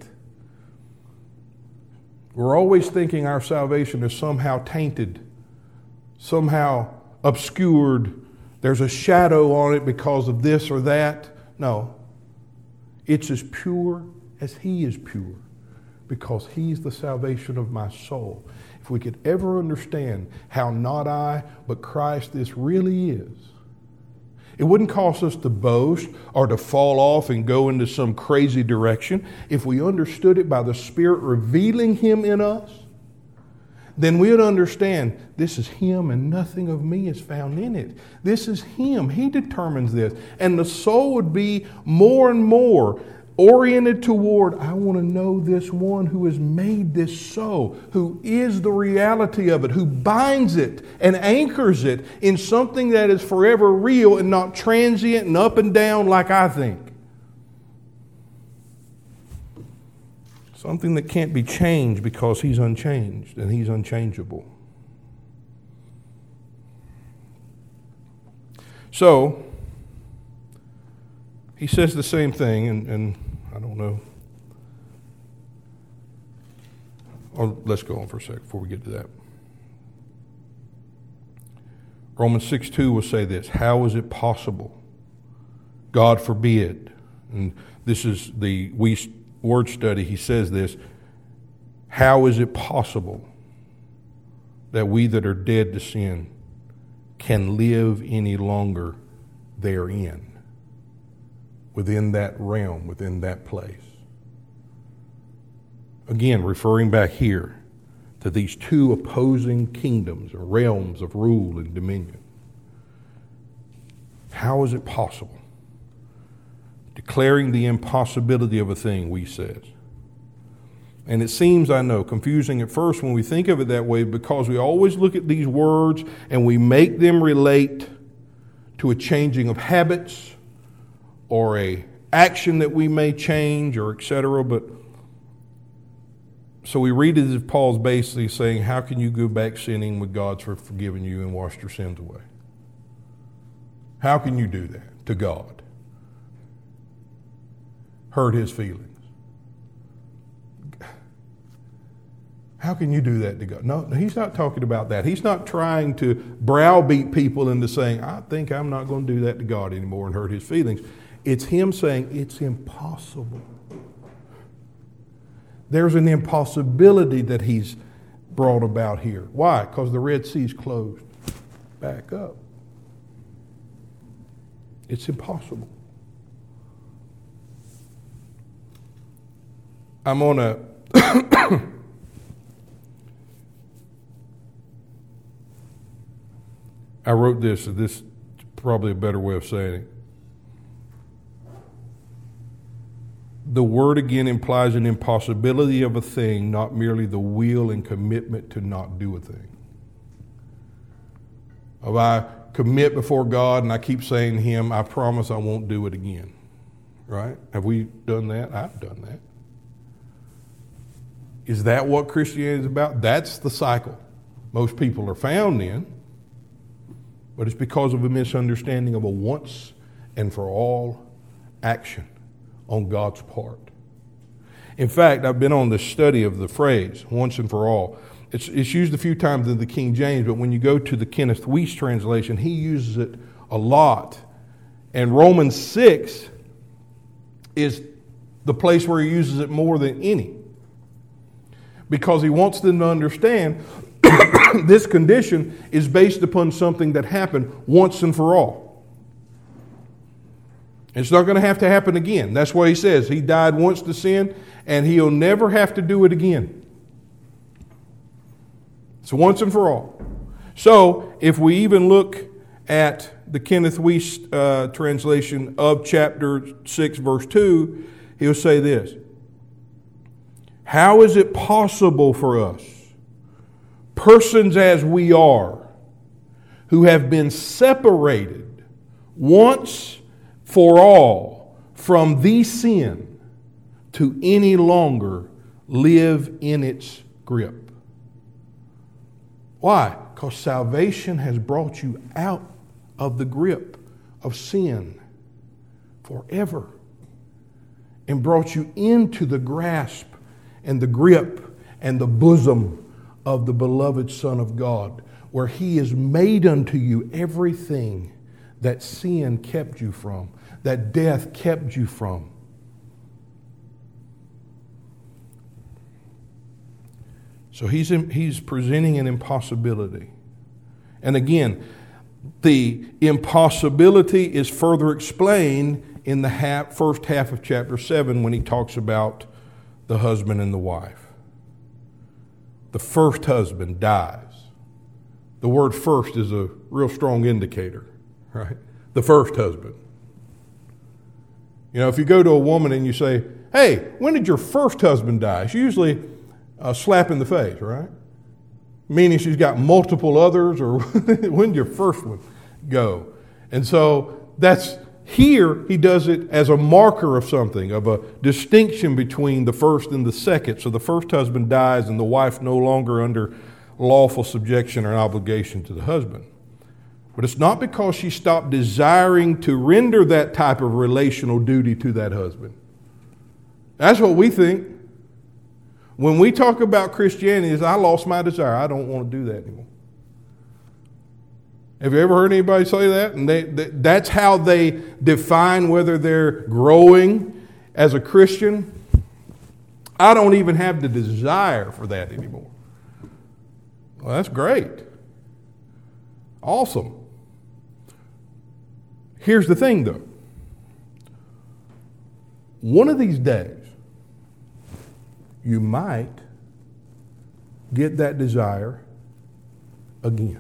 Speaker 2: We're always thinking our salvation is somehow tainted, somehow obscured. There's a shadow on it because of this or that. No. It's as pure as He is pure, because He's the salvation of my soul. If we could ever understand how not I, but Christ this really is, it wouldn't cause us to boast or to fall off and go into some crazy direction. If we understood it by the Spirit revealing Him in us, then we would understand this is Him and nothing of me is found in it. This is Him. He determines this. And the soul would be more and more oriented toward, I want to know this one who has made this so, who is the reality of it, who binds it and anchors it in something that is forever real and not transient and up and down like I think. Something that can't be changed because He's unchanged and He's unchangeable. So, he says the same thing, and I don't know. Or let's go on for a second before we get to that. Romans 6:2 will say this: how is it possible? God forbid. And this is the word study. He says this: how is it possible that we that are dead to sin can live any longer therein? Within that realm, within that place. Again, referring back here to these two opposing kingdoms or realms of rule and dominion. How is it possible? Declaring the impossibility of a thing, we said. And it seems, I know, confusing at first when we think of it that way, because we always look at these words and we make them relate to a changing of habits, or a action that we may change, or etc. But so we read it as if Paul's basically saying, how can you go back sinning when God's forgiven you and washed your sins away? How can you do that to God? Hurt His feelings. How can you do that to God? No, he's not talking about that. He's not trying to browbeat people into saying, I think I'm not going to do that to God anymore and hurt His feelings. It's him saying it's impossible. There's an impossibility that he's brought about here. Why? Because the Red Sea's closed back up. It's impossible. I'm on a I wrote this is probably a better way of saying it. The word again implies an impossibility of a thing, not merely the will and commitment to not do a thing. If I commit before God and I keep saying to Him, I promise I won't do it again. Right? Have we done that? I've done that. Is that what Christianity is about? That's the cycle most people are found in. But it's because of a misunderstanding of a once and for all action on God's part. In fact, I've been on the study of the phrase, once and for all. It's used a few times in the King James, but when you go to the Kenneth Wuest translation, he uses it a lot. And Romans 6 is the place where he uses it more than any. Because he wants them to understand this condition is based upon something that happened once and for all. It's not going to have to happen again. That's what he says. He died once to sin, and he'll never have to do it again. It's once and for all. So, if we even look at the Kenneth Wuest translation of chapter 6, verse 2, he'll say this: how is it possible for us, persons as we are, who have been separated once for all from the sin, to any longer live in its grip? Why? Because salvation has brought you out of the grip of sin forever and brought you into the grasp and the grip and the bosom of the beloved Son of God, where He has made unto you everything that sin kept you from, that death kept you from. So he's presenting an impossibility. And again, the impossibility is further explained in the first half of chapter 7 when he talks about the husband and the wife. The first husband dies. The word first is a real strong indicator, right? The first husband. You know, if you go to a woman and you say, hey, when did your first husband die? It's usually a slap in the face, right? Meaning she's got multiple others, or when did your first one go? And so that's here, he does it as a marker of something, of a distinction between the first and the second. So the first husband dies and the wife's no longer under lawful subjection or obligation to the husband. But it's not because she stopped desiring to render that type of relational duty to that husband. That's what we think. When we talk about Christianity, is I lost my desire. I don't want to do that anymore. Have you ever heard anybody say that? And that's how they define whether they're growing as a Christian. I don't even have the desire for that anymore. Well, that's great. Awesome. Here's the thing, though. One of these days, you might get that desire again.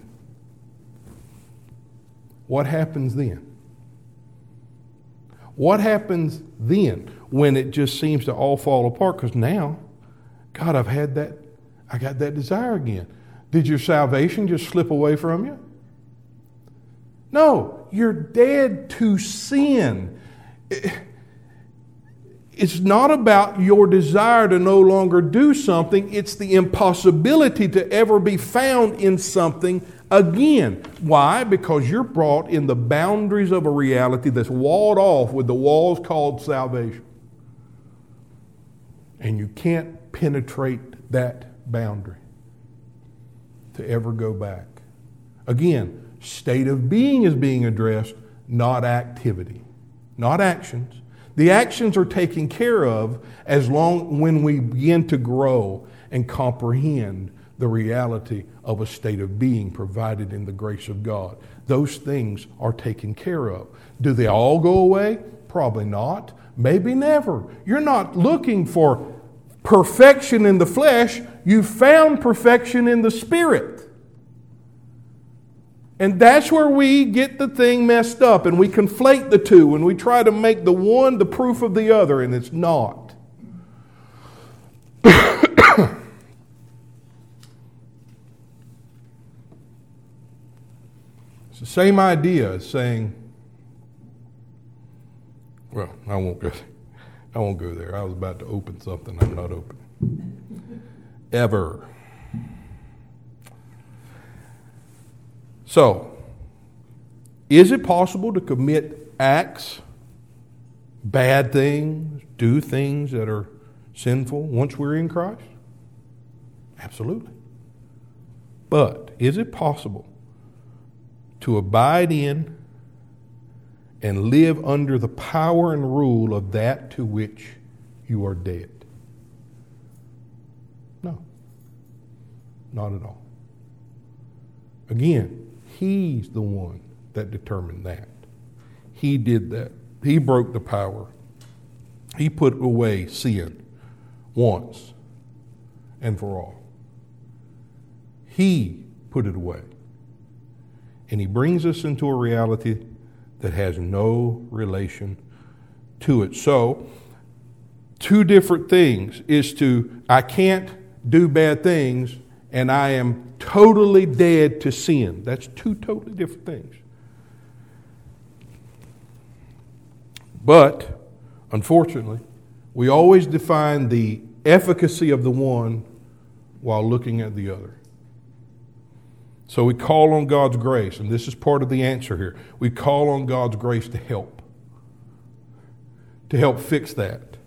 Speaker 2: What happens then? What happens then when it just seems to all fall apart? Because now, God, I got that desire again. Did your salvation just slip away from you? No, you're dead to sin. It's not about your desire to no longer do something. It's the impossibility to ever be found in something again. Why? Because you're brought in the boundaries of a reality that's walled off with the walls called salvation. And you can't penetrate that boundary to ever go back. Again, state of being is being addressed, not activity, not actions. The actions are taken care of when we begin to grow and comprehend the reality of a state of being provided in the grace of God. Those things are taken care of. Do they all go away? Probably not. Maybe never. You're not looking for perfection in the flesh. You found perfection in the Spirit. And that's where we get the thing messed up, and we conflate the two, and we try to make the one the proof of the other, and it's not. It's the same idea as saying, well, I won't go there. I was about to open something I'm not opening. Ever. So, is it possible to commit acts, bad things, do things that are sinful once we're in Christ? Absolutely. But is it possible to abide in and live under the power and rule of that to which you are dead? No. Not at all. Again, He's the one that determined that. He did that. He broke the power. He put away sin once and for all. He put it away. And He brings us into a reality that has no relation to it. So, two different things is I can't do bad things and I am totally dead to sin. That's two totally different things. But, unfortunately, we always define the efficacy of the one while looking at the other. So we call on God's grace, and this is part of the answer here. We call on God's grace to help. to help fix that.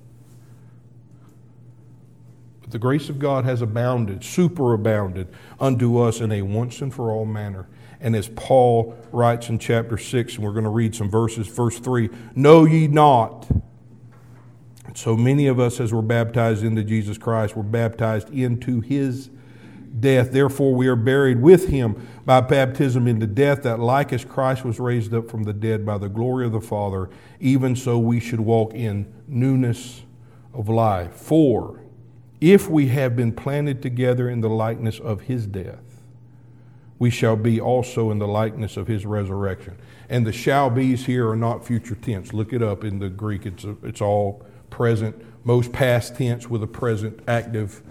Speaker 2: But the grace of God has abounded, superabounded unto us in a once and for all manner. And as Paul writes in chapter 6, and we're going to read some verses, verse 3, know ye not. And so many of us, as we're baptized into Jesus Christ, we're baptized into his death. Therefore we are buried with him by baptism into death, that like as Christ was raised up from the dead by the glory of the Father, even so we should walk in newness of life. For if we have been planted together in the likeness of his death, we shall be also in the likeness of his resurrection. And the shall be's here are not future tense. Look it up in the Greek. It's all present, most past tense with a present active.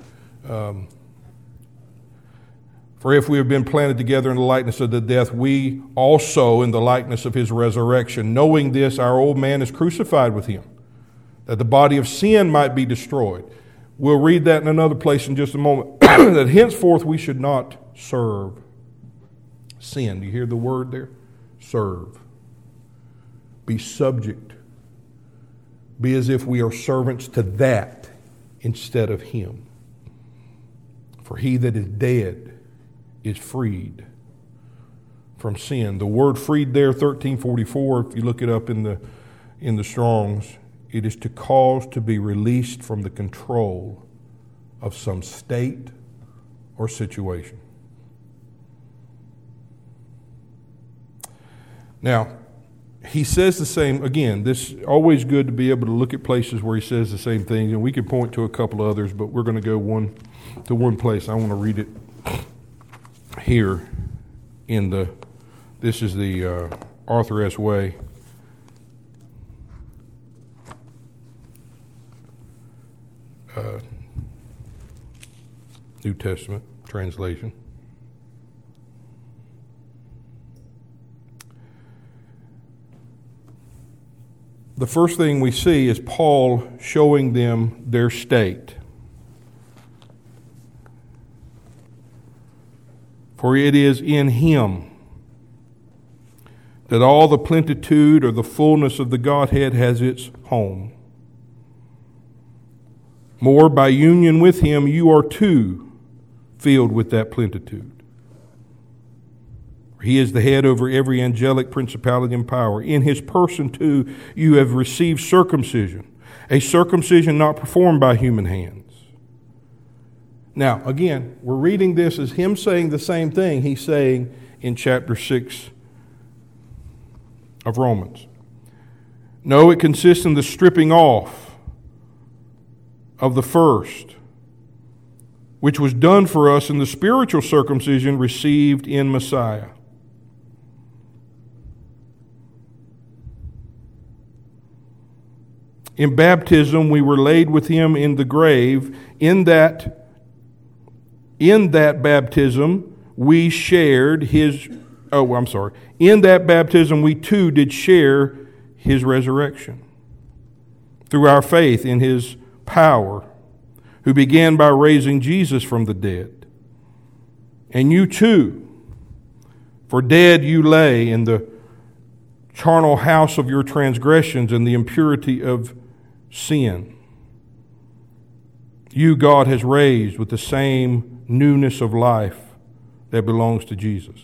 Speaker 2: For if we have been planted together in the likeness of the death, we also in the likeness of his resurrection. Knowing this, our old man is crucified with him, that the body of sin might be destroyed. We'll read that in another place in just a moment. That henceforth we should not serve sin. Do you hear the word there? Serve. Be subject. Be as if we are servants to that instead of him. For he that is dead is freed from sin. The word freed there, 1344, if you look it up in the Strong's, it is to cause to be released from the control of some state or situation. Now, he says the same, again, this is always good to be able to look at places where he says the same thing, and we could point to a couple of others, but we're going to go one place. I want to read it here this is the Arthur S. Way. New Testament translation. The first thing we see is Paul showing them their state. For it is in him that all the plenitude or the fullness of the Godhead has its home. More, by union with him, you are too filled with that plenitude. He is the head over every angelic principality and power. In his person, too, you have received circumcision, a circumcision not performed by human hands. Now, again, we're reading this as him saying the same thing he's saying in chapter 6 of Romans. No, it consists in the stripping off of the first, which was done for us in the spiritual circumcision received in Messiah. In baptism, we were laid with him in the grave. In that baptism, we shared his... In that baptism, we too did share his resurrection through our faith in his power, who began by raising Jesus from the dead. And you too, for dead you lay in the charnel house of your transgressions and the impurity of sin. You God has raised with the same newness of life that belongs to Jesus.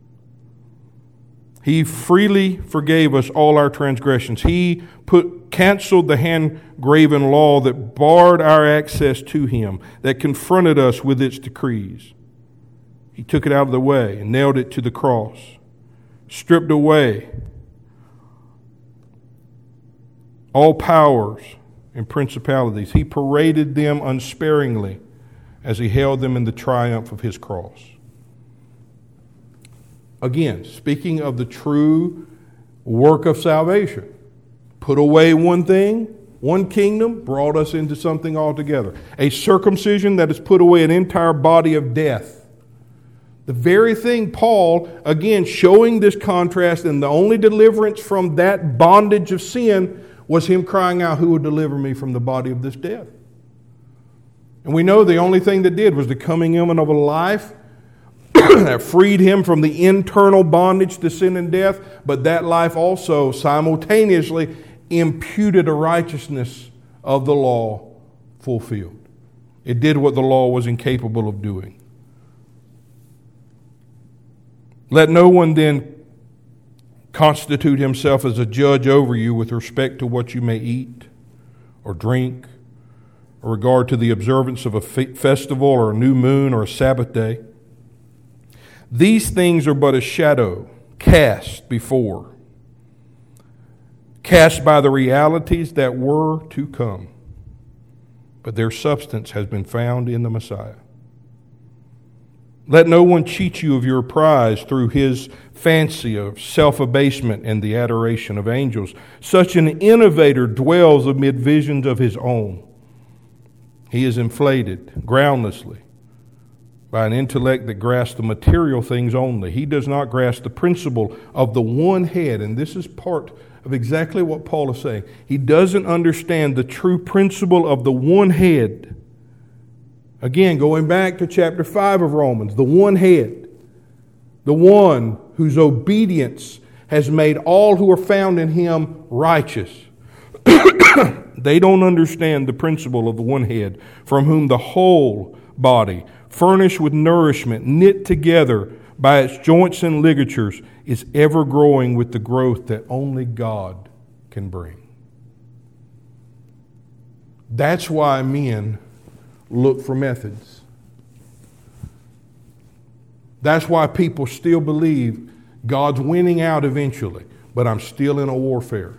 Speaker 2: He freely forgave us all our transgressions. He canceled the hand-graven law that barred our access to him, that confronted us with its decrees. He took it out of the way and nailed it to the cross, stripped away all powers and principalities. He paraded them unsparingly as he held them in the triumph of his cross. Again, speaking of the true work of salvation, put away one thing, one kingdom, brought us into something altogether. A circumcision that has put away an entire body of death. The very thing Paul, again, showing this contrast, and the only deliverance from that bondage of sin was him crying out, who will deliver me from the body of this death? And we know the only thing that did was the coming in of a life that freed him from the internal bondage to sin and death, but that life also simultaneously imputed a righteousness of the law fulfilled. It did what the law was incapable of doing. Let no one then constitute himself as a judge over you with respect to what you may eat or drink, or regard to the observance of a festival or a new moon or a Sabbath day. These things are but a shadow cast by the realities that were to come, but their substance has been found in the Messiah. Let no one cheat you of your prize through his fancy of self-abasement and the adoration of angels. Such an innovator dwells amid visions of his own. He is inflated groundlessly by an intellect that grasps the material things only. He does not grasp the principle of the one head, and this is part of exactly what Paul is saying. He doesn't understand the true principle of the one head. Again, going back to chapter 5 of Romans, the one head, the one whose obedience has made all who are found in him righteous. They don't understand the principle of the one head, from whom the whole body, furnished with nourishment, knit together by its joints and ligatures, is ever growing with the growth that only God can bring. That's why men look for methods. That's why people still believe God's winning out eventually, but I'm still in a warfare.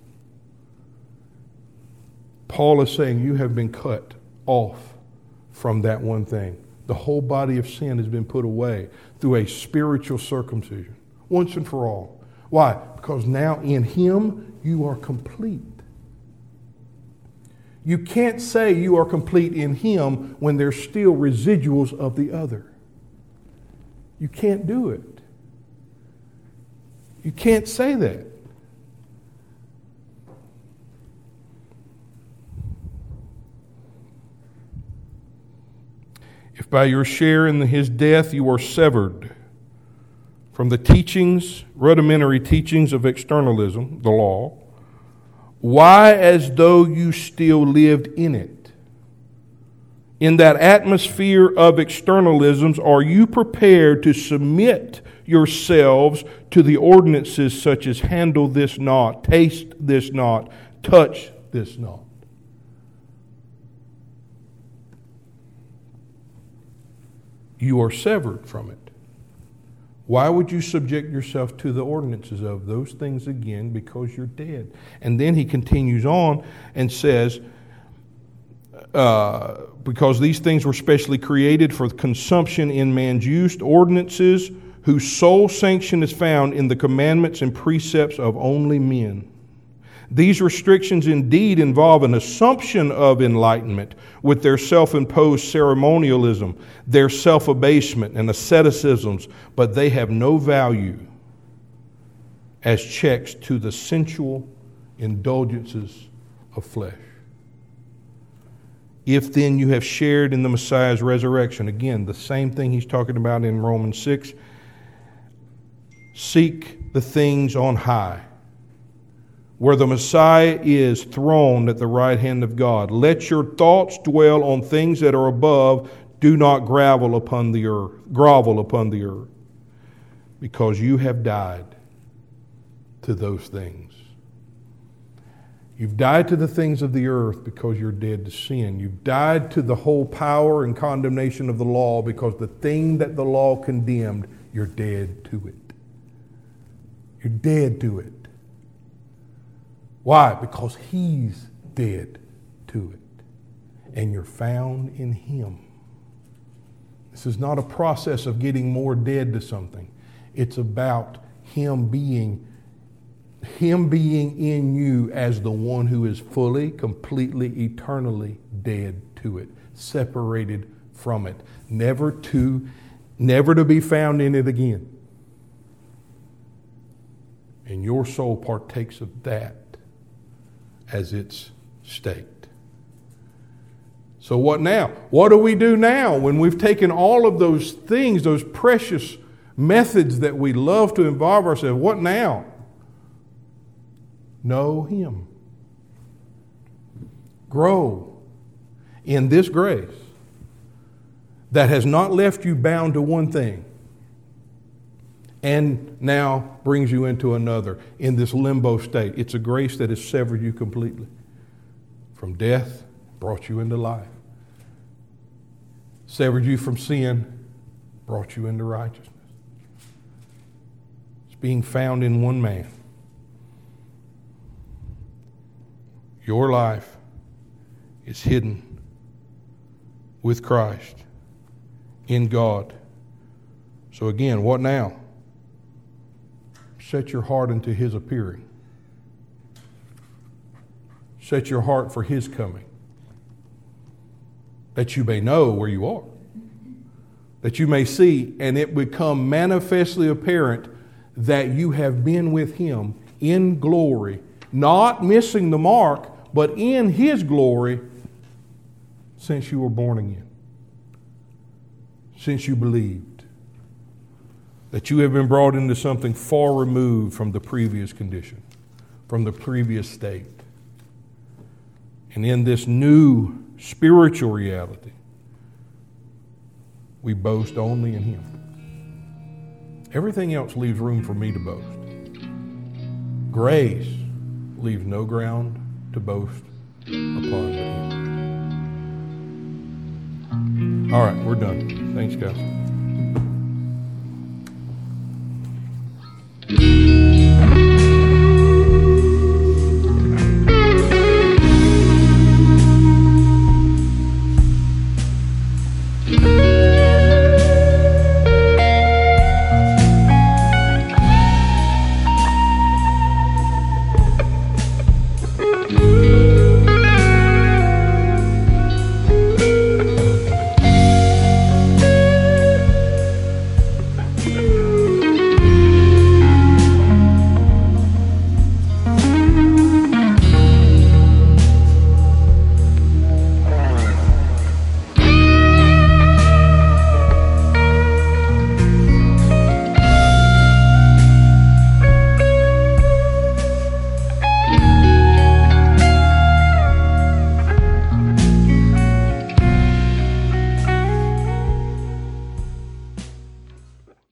Speaker 2: Paul is saying you have been cut off from that one thing. The whole body of sin has been put away through a spiritual circumcision, once and for all. Why? Because now in him you are complete. You can't say you are complete in him when there's still residuals of the other. You can't do it. You can't say that. If by your share in his death you are severed from the teachings, rudimentary teachings of externalism, the law, why, as though you still lived in it? In that atmosphere of externalisms, are you prepared to submit yourselves to the ordinances such as handle this not, taste this not, touch this not? You are severed from it. Why would you subject yourself to the ordinances of those things again? Because you're dead. And then he continues on and says, because these things were specially created for consumption in man's use, ordinances whose sole sanction is found in the commandments and precepts of only men. These restrictions indeed involve an assumption of enlightenment with their self-imposed ceremonialism, their self-abasement and asceticisms, but they have no value as checks to the sensual indulgences of flesh. If then you have shared in the Messiah's resurrection, again, the same thing he's talking about in Romans 6, seek the things on high, where the Messiah is throned at the right hand of God. Let your thoughts dwell on things that are above. Do not grovel upon the earth, because you have died to those things. You've died to the things of the earth because you're dead to sin. You've died to the whole power and condemnation of the law because the thing that the law condemned, you're dead to it. You're dead to it. Why? Because he's dead to it. And you're found in him. This is not a process of getting more dead to something. It's about him being in you as the one who is fully, completely, eternally dead to it, separated from it, never to be found in it again. And your soul partakes of that as its state. So what now? What do we do now when we've taken all of those things, those precious methods that we love to involve ourselves? What now? Know him. Grow in this grace that has not left you bound to one thing and now brings you into another in this limbo state. It's a grace that has severed you completely from death, brought you into life. Severed you from sin, brought you into righteousness. It's being found in one man. Your life is hidden with Christ in God. So again, what now? Set your heart into His appearing. Set your heart for His coming, that you may know where you are, that you may see, and it become manifestly apparent that you have been with Him in glory, not missing the mark, but in His glory since you were born again, since you believed, that you have been brought into something far removed from the previous condition, from the previous state. And in this new spiritual reality, we boast only in Him. Everything else leaves room for me to boast. Grace leaves no ground to boast upon Him. All right, we're done. Thanks, guys.